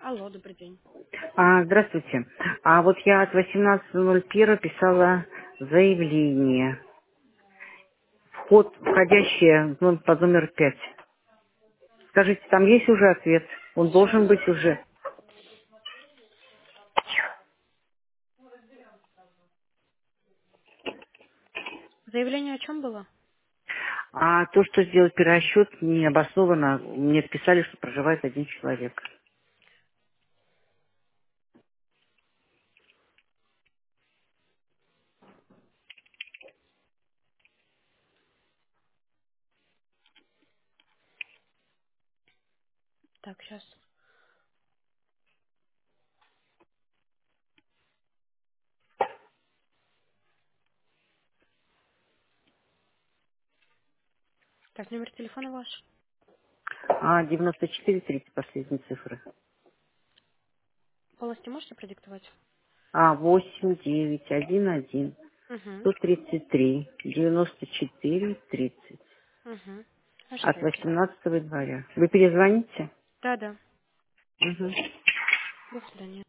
Алло, добрый день. Здравствуйте. Вот я от 18.01 писала заявление. Входящее под номер 5. Скажите, там есть уже ответ? Он Сейчас. должен быть уже. Заявление о чем было? А то, что сделать перерасчет, не обоснованно. Мне писали, что проживает один человек. Так, сейчас. Так, номер телефона ваш. 94-30 последние цифры. Полностью можете продиктовать? 8911 Угу. 133 94 30 Угу. от Ожидайте. 18 января. Вы перезвоните? Да, да. Мгм. До свидания.